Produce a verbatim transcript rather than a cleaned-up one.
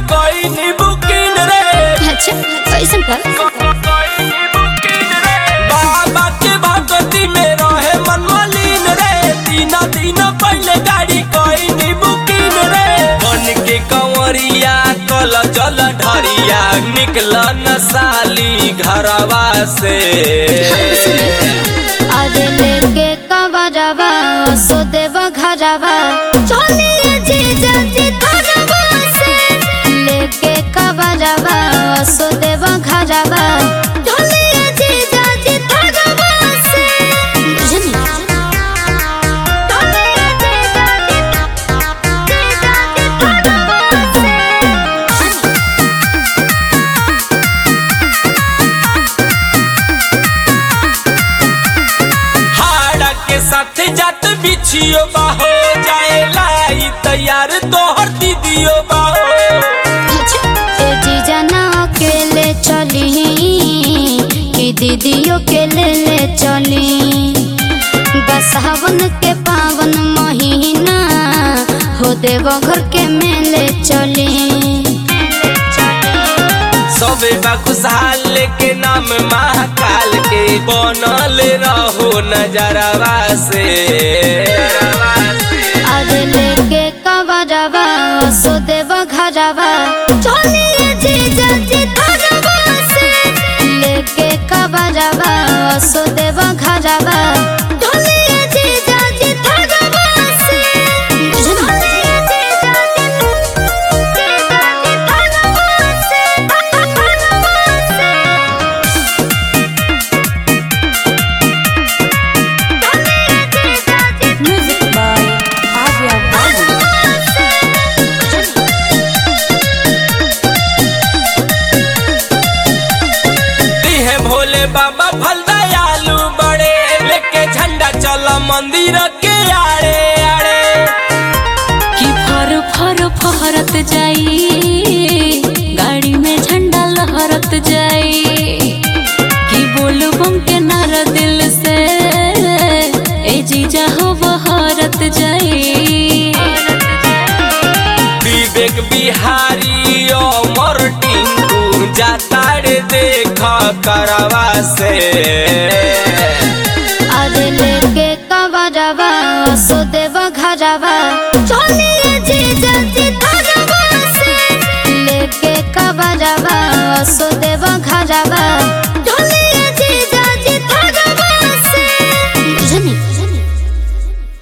कोई नी बुकिन रे। अच्छा कैसन का बाबा के भगती में रहे मन मलिन रे। तीना दिन पहले गाड़ी कोई नी बुकिन रे। बन के कंवरिया कल जल ढरिया निकल न साली घरवा से। अरे लेके कवरवा सो देव घरवा चलिए जीजा जी घरवा से। लेके कवरवा सो देव घरवा चलिए जीजा जी घरवा से। बुझनी चलिए जीजा जी जीजा जी घरवा से। हाड़ा के साथ जात बिछियो बाहो जाए लाई तैयार तोहर दीदियो बाहो। ए जीजा ना अकेले चली कि दीदियों के ले ले चली। बसावन के पावन महीना हो देव घर के मेले चली। सबे बा खुशहाल के नाम महाकाल के बनल रहो नजरवा से। अरे लेके कवरवा सो देव घरवा चलिए जीजा जी घरवा से। लेके कवरवा सो देव घरवा चलिए जीजा जी घरवा से। चलिए जीजा जी जीजा जी घरवा से घरवा से। चलिए जीजा जी Music by Arya Babu. है भोले बाबा फल दयालु बड़े। लेके झंडा चला मंदिर के आड़े आड़े। कि फर फर फहरत जाई गाड़ी में झंडा लहरत जाई। कि बोल बम के नारा दिल से ए जीजा हो बहरत जाई। विवेक बिहारी अमर टिंकू जाता रे देखा करवा से। अरे लेके कवरवा सो देव घरवा चलिए जीजा जी घरवा से। लेके कवरवा सो देव घरवा